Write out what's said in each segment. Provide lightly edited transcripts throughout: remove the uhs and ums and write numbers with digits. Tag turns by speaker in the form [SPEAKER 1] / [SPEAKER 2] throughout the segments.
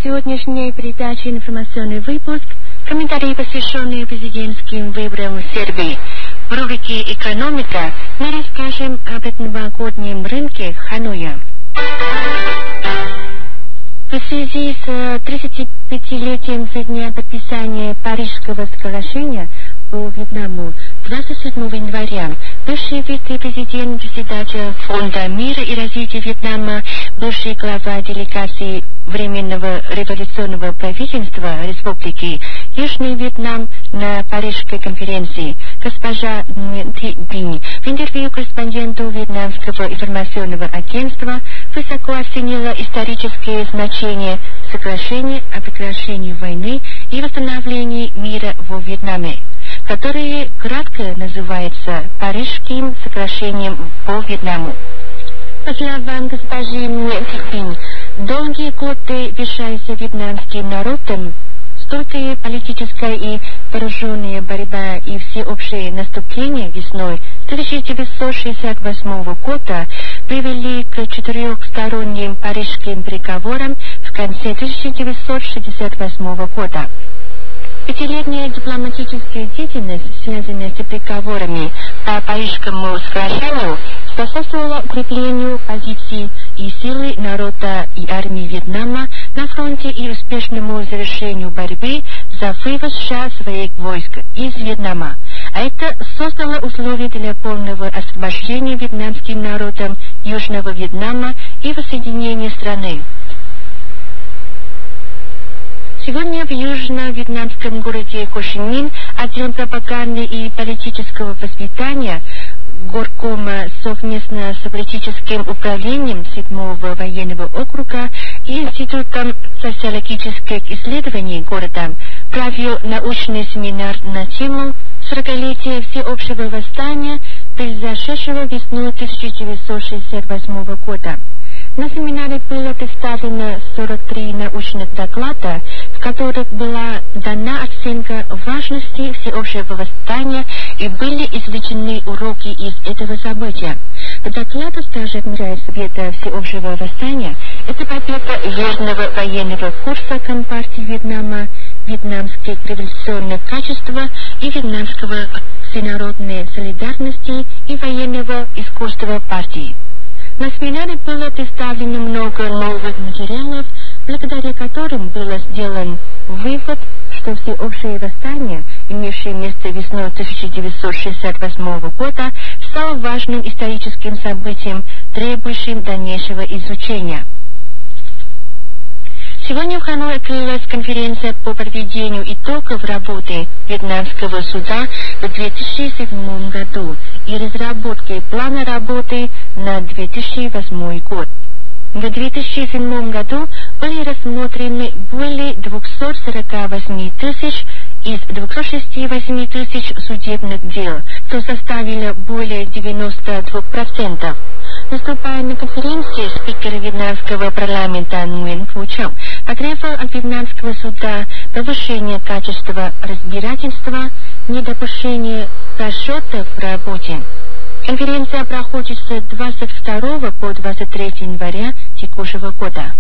[SPEAKER 1] сегодняшней передаче информационный выпуск, комментарии, посвященные президентским выборам в Сербии. В рубрике «Экономика» мы расскажем об новогоднем рынке Ханоя. В связи с 35-летием со дня подписания Парижского соглашения по Вьетнаму 27 января бывший вице-президент, председатель Фонда мира и развития Вьетнама, бывший глава делегации Временного революционного правительства Республики Южный Вьетнам на Парижской конференции госпожа Nguyen Thi Binh в интервью корреспонденту Вьетнамского информационного агентства высоко оценила историческое значение соглашения о прекращении войны и восстановлении мира во Вьетнаме, которое кратко называется Парижским соглашением по Вьетнаму. По словам госпожи Nguyen Thi Binh, долгие годы вешается вьетнамским народом, стойкая политическая и вооруженная борьба и всеобщее наступление весной 1968 года привели к четырехсторонним парижским переговорам в конце 1968 года. Пятилетняя дипломатическая деятельность, связанная с переговорами по Парижскому соглашению, способствовала укреплению позиций и силы народа и армии Вьетнама на фронте и успешному завершению борьбы за вывоз США своих войск из Вьетнама. А это создало условия для полного освобождения вьетнамским народом Южного Вьетнама и воссоединения страны. Сегодня в южно-вьетнамском городе Кошинин отдел пропаганды и политического воспитания Горкома совместно с политическим управлением 7-го военного округа и Институтом социологических исследований города провел научный семинар на тему «40-летие всеобщего восстания, произошедшего весной 1968 года». На семинаре было представлено 43 научных доклада, в которых была дана оценка важности всеобщего восстания и были извлечены уроки из этого события. По докладу Старшего Совета всеобщего восстания это победа верного военного курса Компартии Вьетнама, вьетнамских революционных качеств и вьетнамского всенародной солидарности и военного искусства партии. На семинаре было представлено много новых материалов, благодаря которым было сделан вывод, что всеобщее восстание, имевшее место весной 1968 года, стало важным историческим событием, требующим дальнейшего изучения. Сегодня в Ханое открылась конференция по подведению итогов работы Вьетнамского суда в 2007 году и разработке плана работы на 2008 год. В 2007 году были рассмотрены более 248 тысяч из 268 тысяч судебных дел, что составило более 92%. Выступая на конференции, спикер вьетнамского парламента Nguyen Phu Trong потребовал от вьетнамского суда повышения качества разбирательства, недопущения просчетов в работе. Конференция проходит с 22 по 23 января текущего года.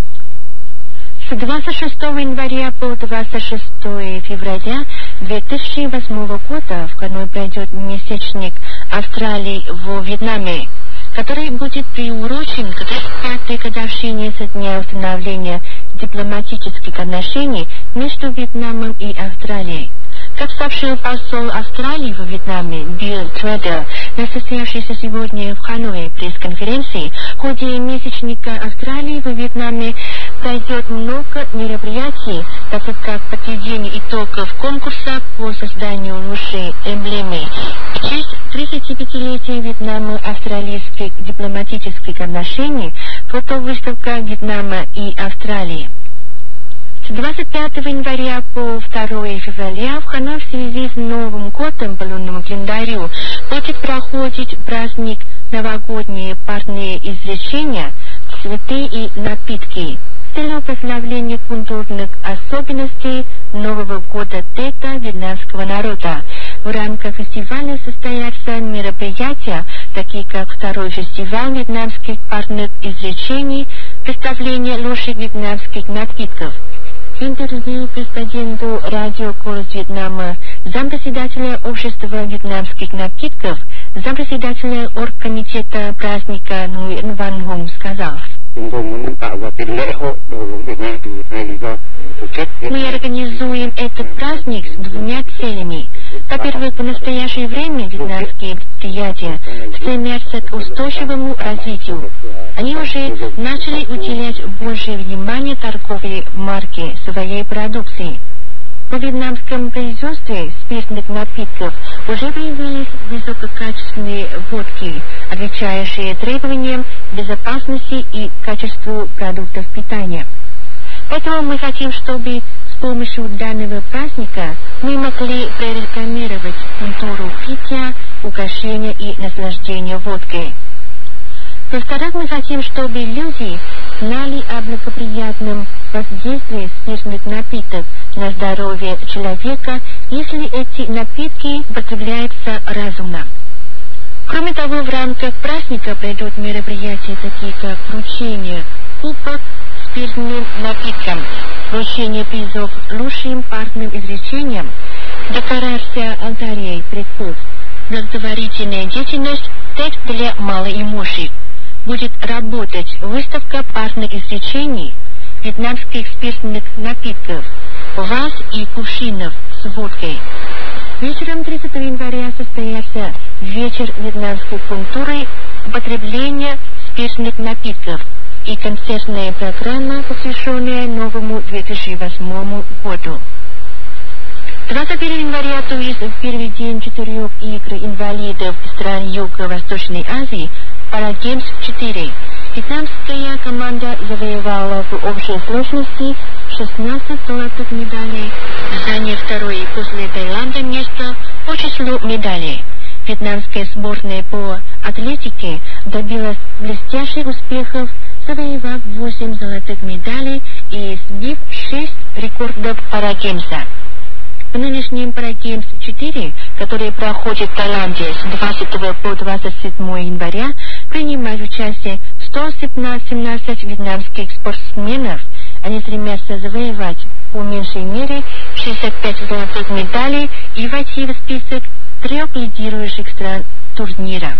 [SPEAKER 1] С 26 января по 26 февраля 2008 года в Ханой пройдет месячник Австралии во Вьетнаме, который будет приурочен к 35-й годовщине со дня установления дипломатических отношений между Вьетнамом и Австралией. Как сообщил посол Австралии во Вьетнаме Билл Тредер на состоявшейся сегодня в Ханое пресс-конференции, в ходе месячника Австралии во Вьетнаме пройдет много мероприятий, таких как подведение итогов конкурса по созданию лучшей эмблемы в честь 35-летия Вьетнама австралийских дипломатических отношений, фотовыставка Вьетнама и Австралии. С 25 января по 2 февраля в Ханой в связи с Новым годом по лунному календарю будет проходить праздник новогодние парные извлечения, цветы и напитки с целью прославления культурных особенностей Нового года Тета вьетнамского народа. В рамках фестиваля состоятся мероприятия, такие как второй фестиваль вьетнамских парных извлечений, представление лучших вьетнамских напитков. интервью корреспонденту радио «Голос Вьетнама» зампредседателя общества вьетнамских напитков, зампредседателя оргкомитета праздника Nguyen Van Hùng сказал: мы организуем этот праздник с двумя целями. Во-первых, в настоящее время вьетнамские предприятия стремятся к устойчивому развитию. Они уже начали уделять больше внимания торговле марки своей продукции. В вьетнамском производстве спиртных напитков уже появились высококачественные водки, отвечающие требованиям безопасности и качеству продуктов питания. Поэтому мы хотим, чтобы с помощью данного праздника мы могли прорекламировать культуру питья, угощения и наслаждения водкой. Во-вторых, мы хотим, чтобы люди знали о благоприятном воздействии спиртных напитков на здоровье человека, если эти напитки употребляются разумно. Кроме того, в рамках праздника пройдут мероприятия, такие как вручение кубок спиртным напиткам, вручение призов лучшим парным изречениям, декорация алтарей предков, благотворительная деятельность, текст для малоимущих. Будет работать выставка парных изречений, вьетнамских спиртных напитков, ваз и кувшинов с водкой. Вечером 30 января состоится вечер вьетнамской культуры употребления спиртных напитков и концертная программа, посвященная новому 2008 году. 21 января, то есть в первый день 4 игр инвалидов стран Юго-Восточной Азии, Парагеймс 4. Вьетнамская команда завоевала в общей сложности 16 золотых медалей, заняв второе после Таиланда место по числу медалей. Вьетнамская сборная по атлетике добилась блестящих успехов, завоевав 8 золотых медалей и сбив 6 рекордов Парагеймса. В нынешнем Парагеймс 4, который проходит в Таиланде с 20 по 27 января, принимают участие 117 вьетнамских спортсменов. Они стремятся завоевать по меньшей мере 65 золотых медалей и войти в список 3 лидирующих стран турнира.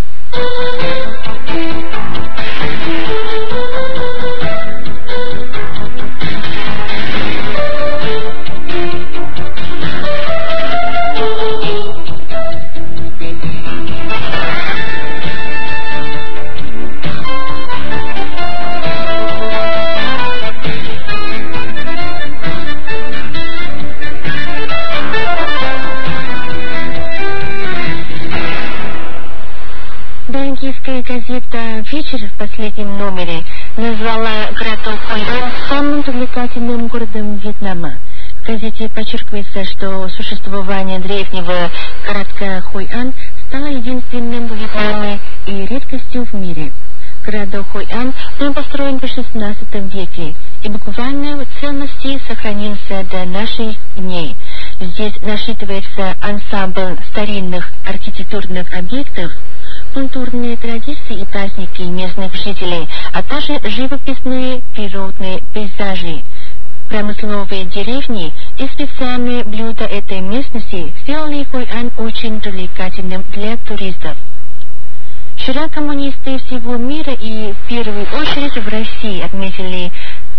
[SPEAKER 1] Киевская газета «Вечер» в последнем номере назвала городок Хойан самым привлекательным городом Вьетнама. В газете подчеркивается, что существование древнего городка Хойан стало единственным в Вьетнаме и редкостью в мире. Городок Хойан был построен в XVI веке и буквально в целости сохранился до наших дней. Здесь насчитывается ансамбль старинных архитектурных объектов, культурные традиции и праздники местных жителей, а также живописные природные пейзажи. Промысловые деревни и специальные блюда этой местности сделали Хойан очень привлекательным для туристов. Вчера коммунисты всего мира и в первую очередь в России отметили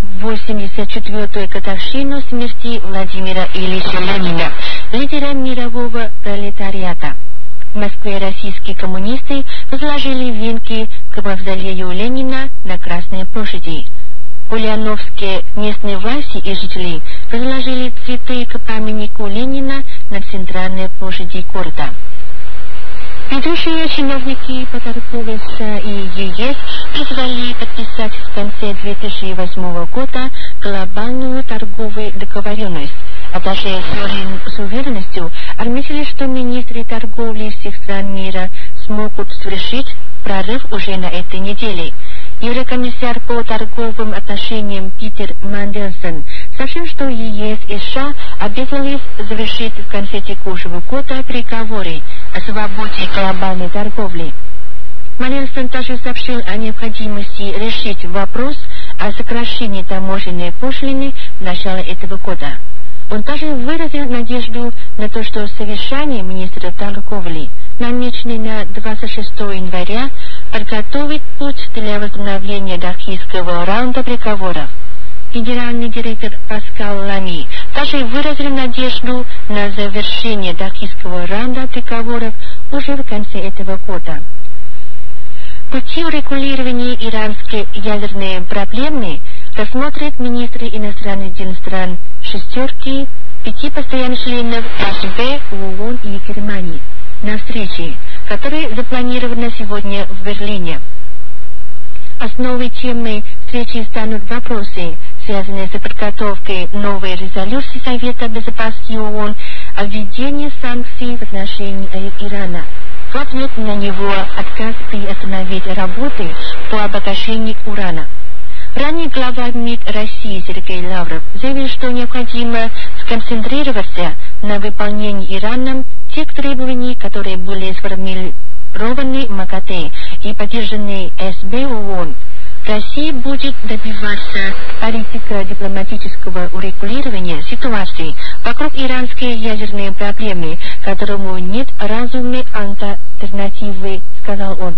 [SPEAKER 1] 84-ю годовщину смерти Владимира Ильича Ленина, лидера мирового пролетариата. В Москве российские коммунисты возложили венки к мавзолею Ленина на Красной площади. В Ульяновске местные власти и жители возложили цветы к памятнику Ленина на центральной площади города. Ведущие чиновники по торговле с ЕС призвали подписать в конце 2008 года глобальную торговую договоренность, а также с уверенностью отметили, что министры торговли всех стран мира смогут совершить прорыв уже на этой неделе. Еврокомиссар по торговым отношениям Питер Мандельсон сообщил, что ЕС и США обязались завершить в конце текущего года переговоры о свободе глобальной торговли. Мандельсон также сообщил о необходимости решить вопрос о сокращении таможенной пошлины в начале этого года. Он также выразил надежду на то, что совещание министра торговли, намеченное на 26 января, подготовит путь для возобновления Дохийского раунда переговоров. Генеральный директор Паскал Лами также выразил надежду на завершение Дохийского раунда переговоров уже в конце этого года. Пути урегулирования иранской ядерной проблемы рассмотрят министры иностранных дел стран «шестерки», 5 постоянных членов АСБ, ООН и Германии на встрече, которая запланирована сегодня в Берлине. Основой темы встречи станут вопросы, связанные с подготовкой новой резолюции Совета Безопасности ООН о введении санкций в отношении Ирана. В ответ на него отказ приостановить работы по обогащению урана. Ранее глава МИД России Сергей Лавров заявил, что необходимо сконцентрироваться на выполнении Ираном тех требований, которые были сформулированы в МАГАТЭ и поддержаны СБ ООН. Россия будет добиваться политико-дипломатического урегулирования ситуации вокруг иранской ядерной проблемы, которому нет разумной альтернативы, сказал он.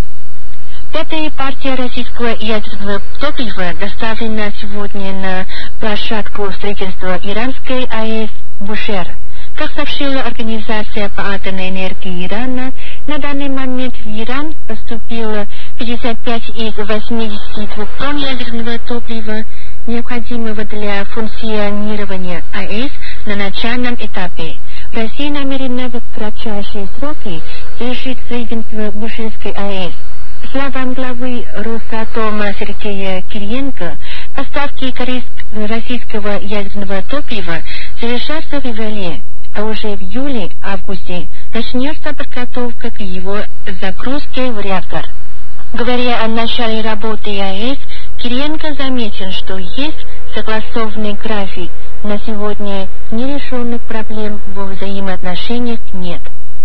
[SPEAKER 1] Пятая партия российского ядерного топлива доставлена сегодня на площадку строительства иранской АЭС «Бушер». Как сообщила Организация по атомной энергии Ирана, на данный момент в Иран поступило 55 из 82 тонн ядерного топлива, необходимого для функционирования АЭС на начальном этапе. Россия намерена в кратчайшие сроки завершить строительство Бушерской АЭС. По словам главы Росатома Сергея Кириенко, поставки российского ядерного топлива завершатся в феврале, а уже в июле-августе начнется подготовка к его загрузке в реактор. Говоря о начале работы АЭС, Кириенко заметил, что есть согласованный график. На сегодня нерешенных проблем во взаимоотношениях нет.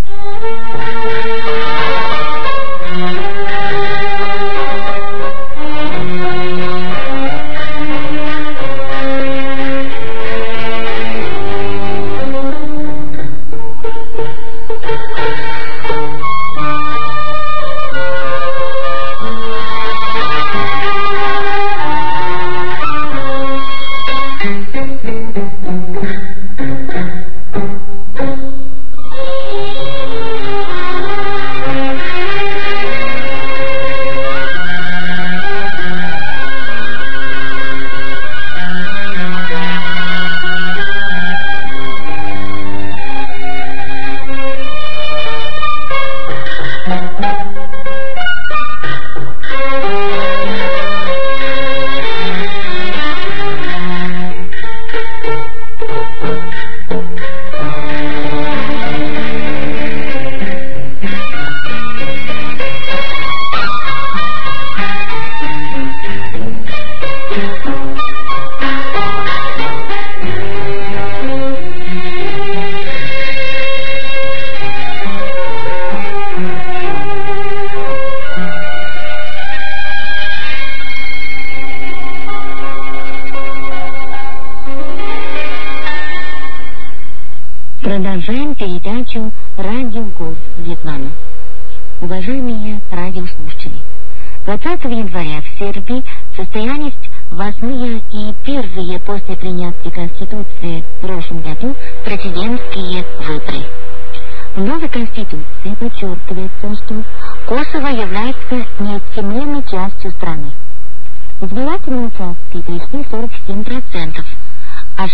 [SPEAKER 1] Продолжаем передачу «Радио Голос Вьетнама». Уважаемые радиослушатели, 20 января в Сербии состоялись 8-е и первые после принятия Конституции в прошлом году президентские выборы. В новой Конституции подчеркивается, что Косово является неотъемлемой частью страны. В избирательные участки пришли 47%, а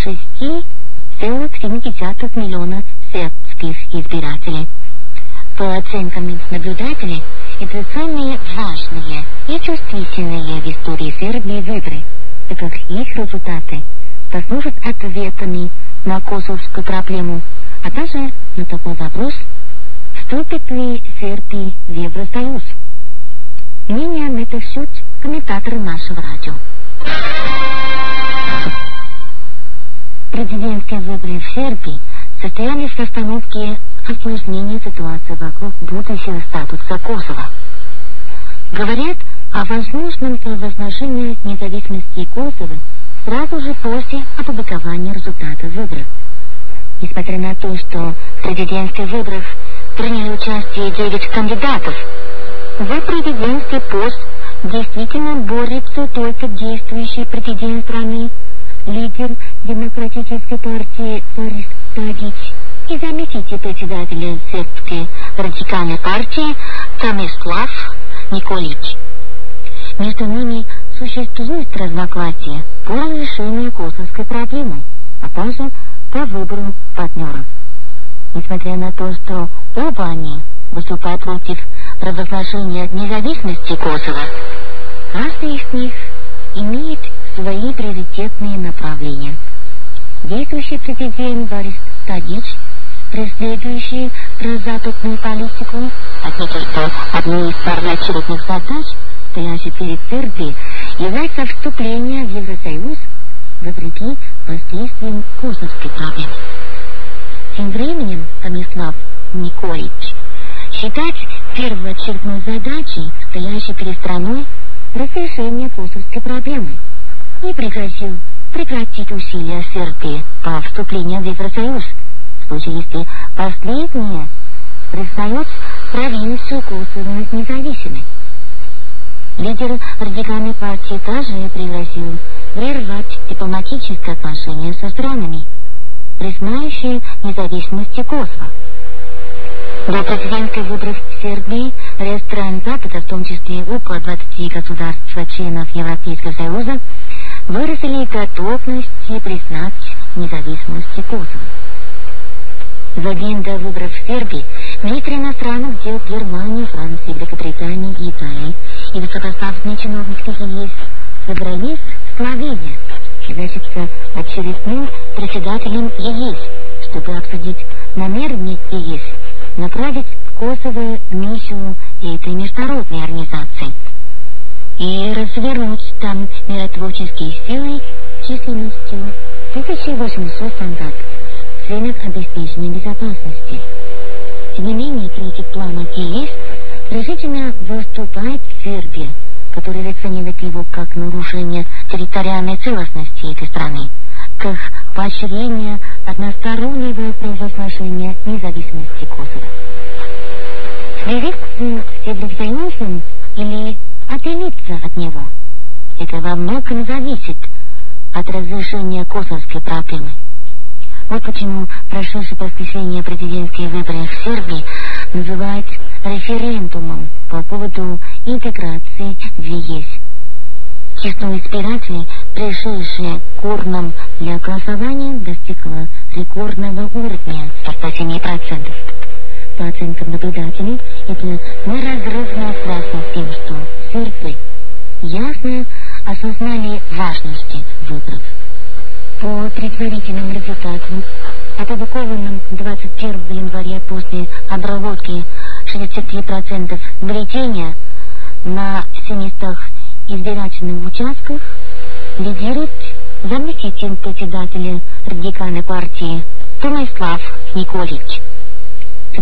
[SPEAKER 1] 6,7 миллиона сербских избирателей. По оценкам наблюдателей, это самые важные и чувствительные в истории Сербии выборы, так как их результаты послужат ответами на косовскую проблему, а также на такой вопрос, вступит ли Сербия в Евросоюз. Мнение на этот счет комментаторы нашего радио. Президентские выборы в Сербии состоялись в расстановке осложнения ситуации вокруг будущего статуса Косово. Говорят,
[SPEAKER 2] о возможном провозглашении независимости Косово сразу же после опубликования результатов выборов. Несмотря на то, что в президентских выборах приняли участие 9 кандидатов, за президентский пост действительно борется только действующий президент страны, лидер Демократической партии Борис Тадич и заместитель председателя Сербской радикальной партии Томислав Николич. Между ними существует разногласие по разрешению косовской проблемы, а также по выбору партнеров. Несмотря на то, что оба они выступают против провозглашения независимости Косово, каждый из них имеет свои приоритетные направления. Действующий президент Борис Тадич, преследующий прозападную политику, отметил, что одной из первоочередных задач, стоящих перед Сербией, является вступление в Евросоюз вопреки последствиям косовской проблемы. Тем временем Томислав Николич считает первоочередной задачей, стоящей перед страной, разрешение косовской проблемы и пригрозил прекратить усилия Сербии по вступлению в Евросоюз, в случае, если последняя признает провинцию Косово независимой. Лидер радикальной партии также пригрозил прервать дипломатические отношения со странами, признающие независимость Косово. До президентских выборов в Сербии ряд стран Запада, в том числе около 20 государств-членов Европейского Союза, выразили готовность признать независимость Косово. За день до выборов в Сербии министры иностранных дел Германии, Франции, Великобритании и Италии и высокопоставленные чиновники ЕС собрались в Словении, являющихся очередным председателем ЕС, чтобы обсудить намерение ЕС направить в Косово миссию этой международной организации и развернуть там миротворческие силы численностью 1800 солдат в целях обеспечения безопасности. Тем не менее, против плана ЕС решительно выступает Сербия, которая оценивает его как нарушение территориальной целостности этой страны, как поощрение одностороннего провозглашения независимости Косово. Смириться с Евросоюзом или отделиться от него — это во многом зависит от разрешения косовской проблемы. Вот почему прошедшее в воскресенье президентские выборы в Сербии называют референдумом по поводу интеграции в ЕС. Число избирателей, пришедшие к урнам для голосования, достигло рекордного уровня 107%. По оценкам наблюдателей, это неразрывно связано с тем, что сербы ясно осознали важность выборов. По предварительным результатам, опубликованным 21 января после обработки 63% бюллетеня на 700 избирательных участках, лидирует заместитель председателя радикальной партии Томислав Николич с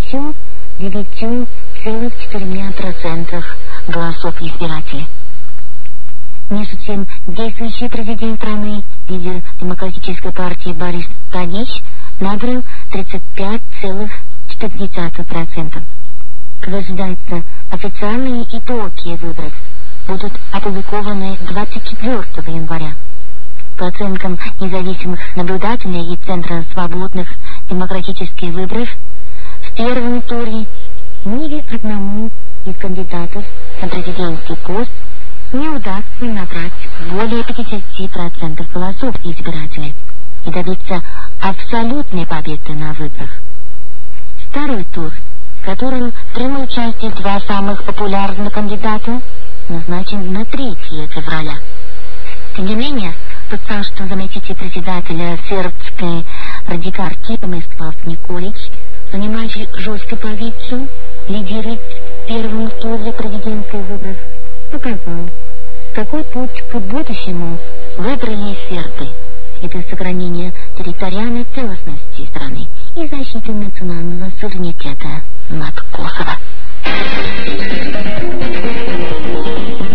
[SPEAKER 2] 39,4% голосов избирателей. Между тем, действующий президент страны, лидер Демократической партии Борис Тадич, набрал 35,4%. Как ожидается, официальные итоги выборов будут опубликованы 24 января. По оценкам независимых наблюдателей и Центра свободных демократических выборов, в первом туре ни одному из кандидатов на президентский пост не удастся набрать более 50% голосов избирателей и добиться абсолютной победы на выборах. Второй тур, в котором примут участие два самых популярных кандидата, назначен на 3 февраля. Тем не менее, тот факт, что заместитель председателя сербской радикальной Томислав Николич, занимающий жесткую позицию, лидирует в первом туре президентских выборов, показал, какой путь к будущему выбрали сербы. Это сохранение территориальной целостности страны и защита национального суверенитета над Косово.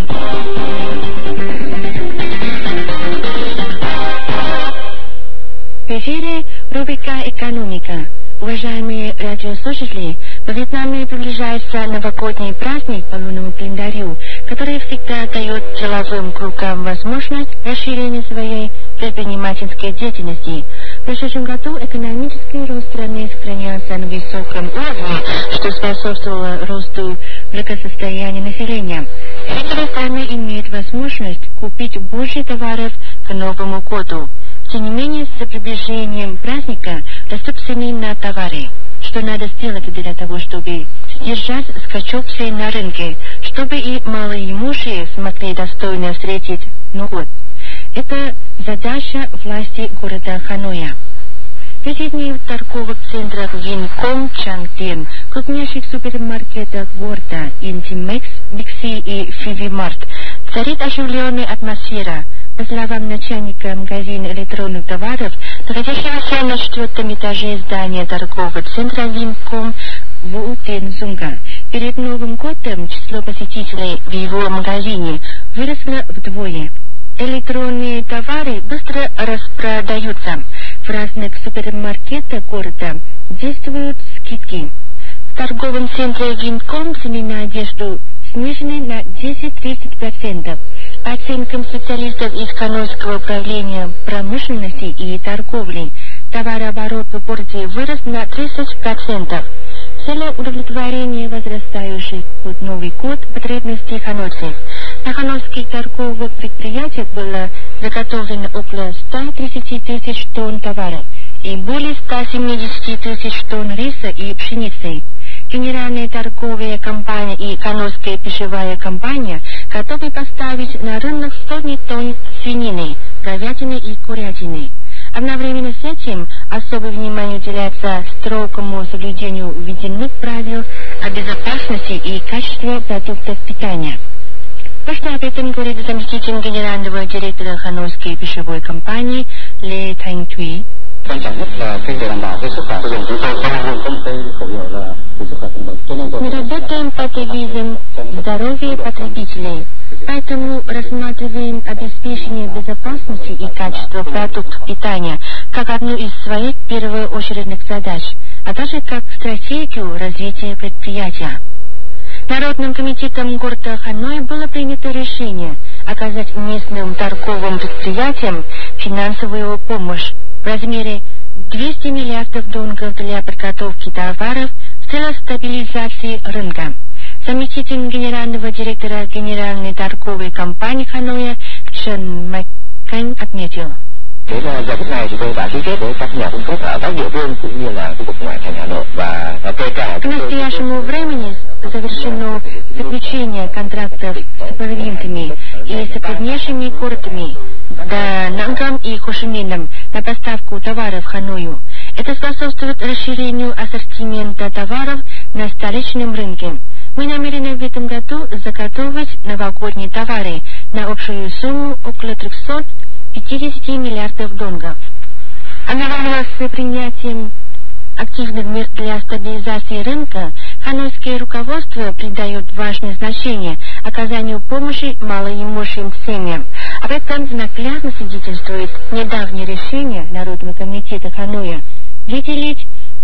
[SPEAKER 1] В эфире рубрика «Экономика». Уважаемые радиослушатели, во Вьетнаме приближается новогодний праздник по лунному календарю, который всегда дает деловым кругам возможность расширения своей предпринимательской деятельности. В прошедшем году экономический рост страны сохранялся на высоком уровне, что способствовало росту благосостояния населения. Жители страны имеют возможность купить больше товаров к Новому году. Тем не менее, с приближением праздника растут цены на товары. Что надо сделать для того, чтобы сдержать скачок цен на рынке, чтобы и малоимущие смогли достойно встретить Новый год? Это задача власти города Ханоя. В эти дни в торговых центрах Винком, Чангтен, крупнейших супермаркетах города Интимекс, Бикси и Фивимарт царит оживленная атмосфера. По словам начальника магазина электронных товаров, находящегося на 4-м этаже здания торгового центра Винком Ву Тензунга, перед Новым годом число посетителей в его магазине выросло вдвое. Электронные товары быстро распродаются. В разных супермаркетах города действуют скидки. В торговом центре Винком цены на одежду снижены на 10-30%. По оценкам специалистов из Ханойского управления промышленности и торговли, товарооборот в городе вырос на 30%. В целях удовлетворения возрастающих под Новый год потребностей ханойцев, на ханойских торговых предприятиях было заготовлено около 130 тысяч тонн товаров и более 170 тысяч тонн риса и пшеницы. Генеральная торговая компания и Ханойская пищевая компания готовы поставить на рынок сотни тонн свинины, говядины и курятины. Одновременно с этим особое внимание уделяется строгому соблюдению введенных правил о безопасности и качестве продуктов питания. То, что об этом говорит заместитель генерального директора Ханойской пищевой компании Ле Thanh-Thuy. Мы работаем под девизом «Здоровье потребителей», поэтому рассматриваем обеспечение безопасности и качества продуктов питания как одну из своих первоочередных задач, а также как стратегию развития предприятия. Народным комитетом города Ханой было принято решение оказать местным торговым предприятиям финансовую помощь в размере 200 миллиардов донгов для подготовки товаров в целях стабилизации рынка. Заместитель генерального директора Генеральной торговой компании Ханоя Чен Маккань отметил. К настоящему времени завершено заключение контрактов с провинциями и с крупнейшими городами Данангом и Хошимином на поставку товаров в Ханою. Это способствует расширению ассортимента товаров на столичном рынке. Мы намерены в этом году заготовить новогодние товары на общую сумму около 350 миллиардов донгов. Одновременно с принятием активных мер для стабилизации рынка, ханойское руководство придает важное значение оказанию помощи малоимущим семьям. Об этом наглядно свидетельствует недавнее решение Народного комитета Ханоя выделить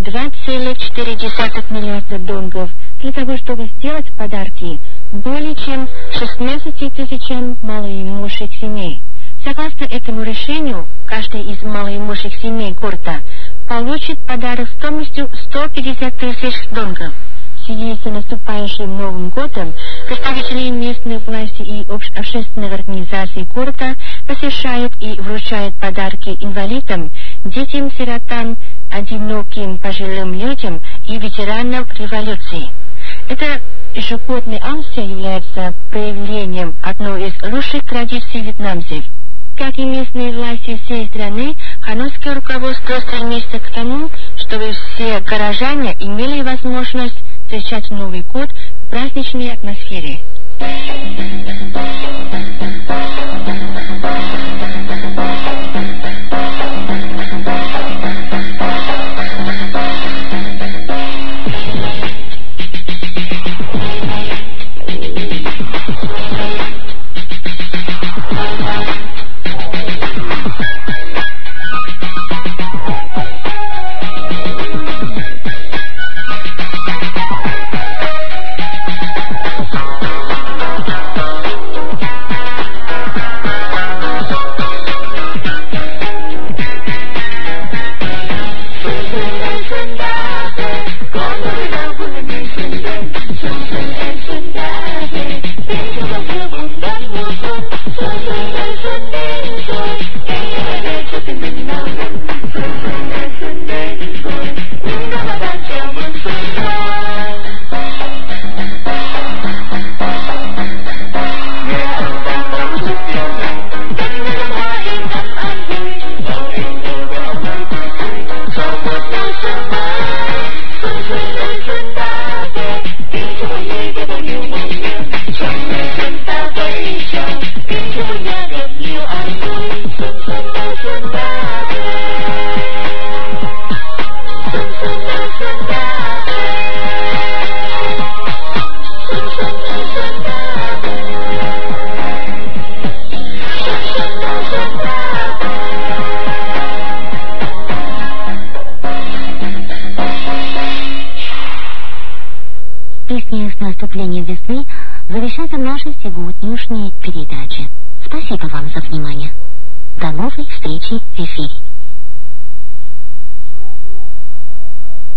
[SPEAKER 1] 2,4 миллиарда донгов для того, чтобы сделать подарки более чем 16 тысячам малоимущих семей. Согласно этому решению, каждая из малоимущих семей города получит подарок стоимостью 150 тысяч донгов. В связи с наступающим Новым годом представители местной власти и общественных организаций города посещают и вручают подарки инвалидам, детям-сиротам, одиноким пожилым людям и ветеранам революции. Эта ежегодная акция является проявлением одной из лучших традиций вьетнамцев. Как и местные власти всей страны, ханойское руководство стремится к тому, чтобы все горожане имели возможность встречать Новый год в праздничной атмосфере.
[SPEAKER 2] Песни с наступлением весны завершаются нашей сегодняшней передачи. Спасибо вам за внимание. До новой встречи в эфире.